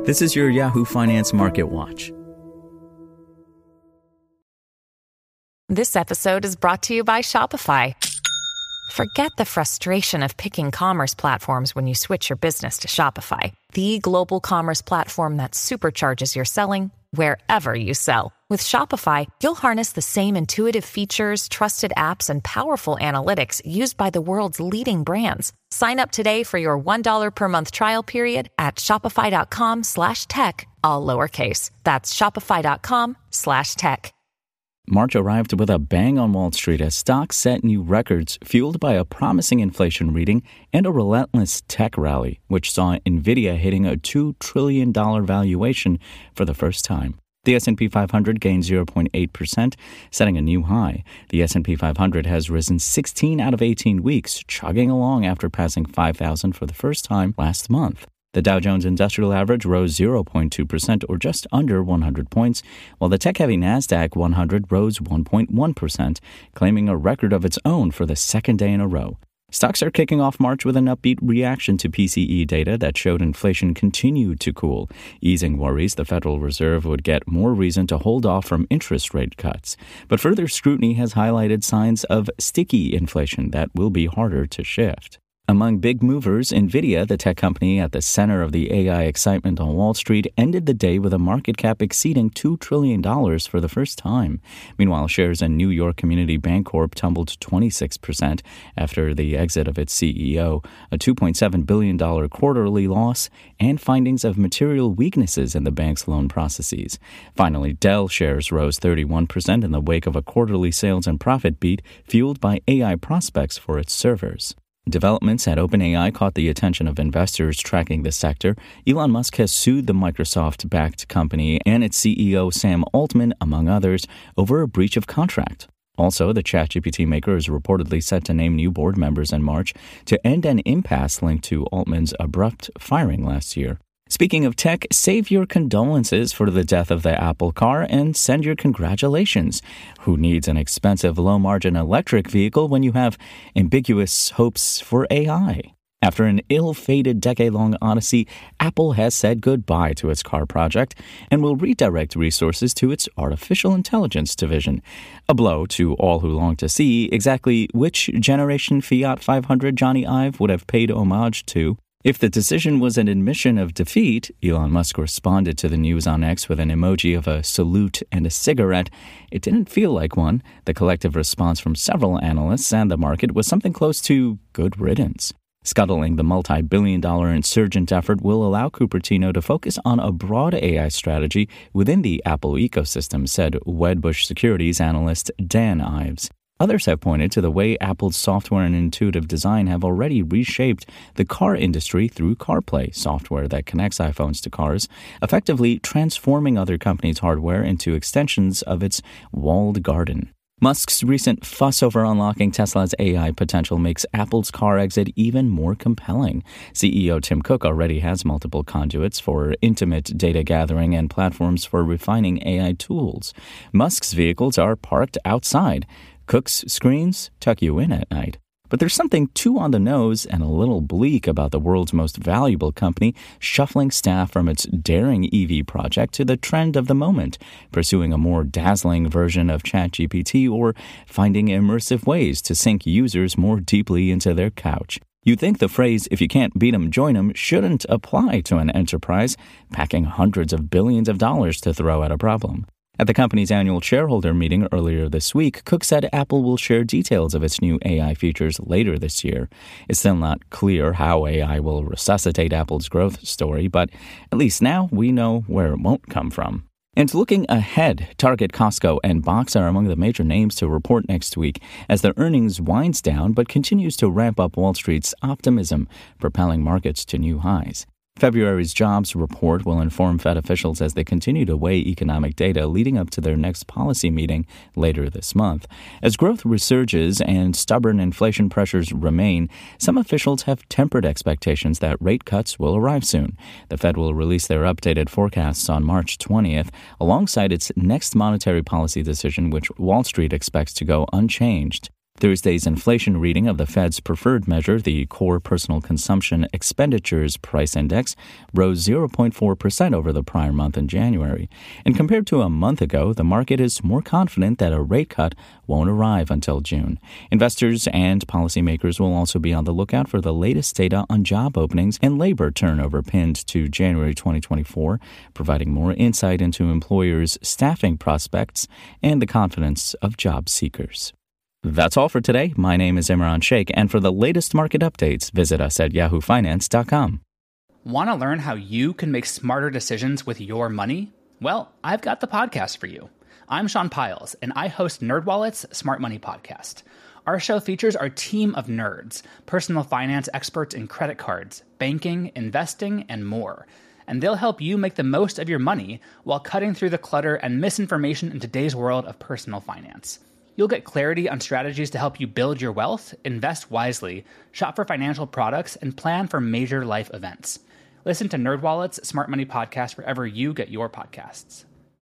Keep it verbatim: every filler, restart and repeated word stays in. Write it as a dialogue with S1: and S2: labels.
S1: This is your Yahoo Finance Market Watch.
S2: This episode is brought to you by Shopify. Forget the frustration of picking commerce platforms when you switch your business to Shopify, the global commerce platform that supercharges your selling wherever you sell. With Shopify, you'll harness the same intuitive features, trusted apps, and powerful analytics used by the world's leading brands. Sign up today for your one dollar per month trial period at shopify.com slash tech, all lowercase. That's shopify.com slash tech.
S1: March arrived with a bang on Wall Street as stocks set new records, fueled by a promising inflation reading and a relentless tech rally, which saw NVIDIA hitting a two trillion dollars valuation for the first time. The S and P five hundred gained zero point eight percent, setting a new high. The S and P five hundred has risen sixteen out of eighteen weeks, chugging along after passing five thousand for the first time last month. The Dow Jones Industrial Average rose zero point two percent, or just under one hundred points, while the tech-heavy NASDAQ one hundred rose one point one percent, claiming a record of its own for the second day in a row. Stocks are kicking off March with an upbeat reaction to P C E data that showed inflation continued to cool, easing worries the Federal Reserve would get more reason to hold off from interest rate cuts. But further scrutiny has highlighted signs of sticky inflation that will be harder to shift. Among big movers, NVIDIA, the tech company at the center of the A I excitement on Wall Street, ended the day with a market cap exceeding two trillion dollars for the first time. Meanwhile, shares in New York Community Bancorp tumbled twenty-six percent after the exit of its C E O, a two point seven billion dollars quarterly loss, and findings of material weaknesses in the bank's loan processes. Finally, Dell shares rose thirty-one percent in the wake of a quarterly sales and profit beat fueled by A I prospects for its servers. Developments at OpenAI caught the attention of investors tracking the sector. Elon Musk has sued the Microsoft-backed company and its C E O Sam Altman, among others, over a breach of contract. Also, the ChatGPT maker is reportedly set to name new board members in March to end an impasse linked to Altman's abrupt firing last year. Speaking of tech, save your condolences for the death of the Apple car and send your congratulations. Who needs an expensive, low-margin electric vehicle when you have ambiguous hopes for A I? After an ill-fated decade-long odyssey, Apple has said goodbye to its car project and will redirect resources to its artificial intelligence division. A blow to all who long to see exactly which generation Fiat five hundred Johnny Ive would have paid homage to. If the decision was an admission of defeat, Elon Musk responded to the news on X with an emoji of a salute and a cigarette. It didn't feel like one. The collective response from several analysts and the market was something close to good riddance. Scuttling the multi-billion dollar insurgent effort will allow Cupertino to focus on a broad A I strategy within the Apple ecosystem, said Wedbush Securities analyst Dan Ives. Others have pointed to the way Apple's software and intuitive design have already reshaped the car industry through CarPlay, software that connects iPhones to cars, effectively transforming other companies' hardware into extensions of its walled garden. Musk's recent fuss over unlocking Tesla's A I potential makes Apple's car exit even more compelling. C E O Tim Cook already has multiple conduits for intimate data gathering and platforms for refining A I tools. Musk's vehicles are parked outside. Cook's screens tuck you in at night. But there's something too on the nose and a little bleak about the world's most valuable company shuffling staff from its daring E V project to the trend of the moment, pursuing a more dazzling version of ChatGPT or finding immersive ways to sink users more deeply into their couch. You'd think the phrase, if you can't beat 'em, join 'em, shouldn't apply to an enterprise packing hundreds of billions of dollars to throw at a problem. At the company's annual shareholder meeting earlier this week, Cook said Apple will share details of its new A I features later this year. It's still not clear how A I will resuscitate Apple's growth story, but at least now we know where it won't come from. And looking ahead, Target, Costco, and Box are among the major names to report next week as their earnings winds down but continues to ramp up Wall Street's optimism, propelling markets to new highs. February's jobs report will inform Fed officials as they continue to weigh economic data leading up to their next policy meeting later this month. As growth resurges and stubborn inflation pressures remain, some officials have tempered expectations that rate cuts will arrive soon. The Fed will release their updated forecasts on March twentieth, alongside its next monetary policy decision, which Wall Street expects to go unchanged. Thursday's inflation reading of the Fed's preferred measure, the Core Personal Consumption Expenditures Price Index, rose zero point four percent over the prior month in January. And compared to a month ago, the market is more confident that a rate cut won't arrive until June. Investors and policymakers will also be on the lookout for the latest data on job openings and labor turnover pinned to January twenty twenty-four, providing more insight into employers' staffing prospects and the confidence of job seekers. That's all for today. My name is Imran Sheikh, and for the latest market updates, visit us at yahoo finance dot com.
S3: Want to learn how you can make smarter decisions with your money? Well, I've got the podcast for you. I'm Sean Piles, and I host NerdWallet's Smart Money Podcast. Our show features our team of nerds, personal finance experts in credit cards, banking, investing, and more. And they'll help you make the most of your money while cutting through the clutter and misinformation in today's world of personal finance. You'll get clarity on strategies to help you build your wealth, invest wisely, shop for financial products, and plan for major life events. Listen to NerdWallet's Smart Money Podcast wherever you get your podcasts.